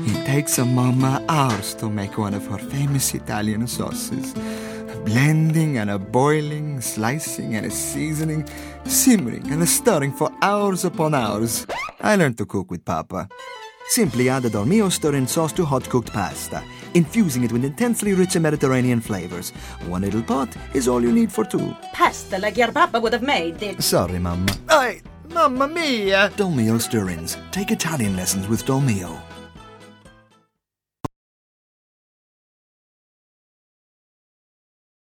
It takes a mama hours to make one of her famous Italian sauces. Blending and a boiling, slicing and a seasoning, simmering and a stirring for hours upon hours. I learned to cook with Papa. Simply add the Dolmio stirring sauce to hot-cooked pasta, infusing it with intensely rich Mediterranean flavors. One little pot is all you need for two. Pasta like your papa would have made it. Sorry, Mamma. Hey, mamma mia! Dolmio stirrings. Take Italian lessons with Dolmio.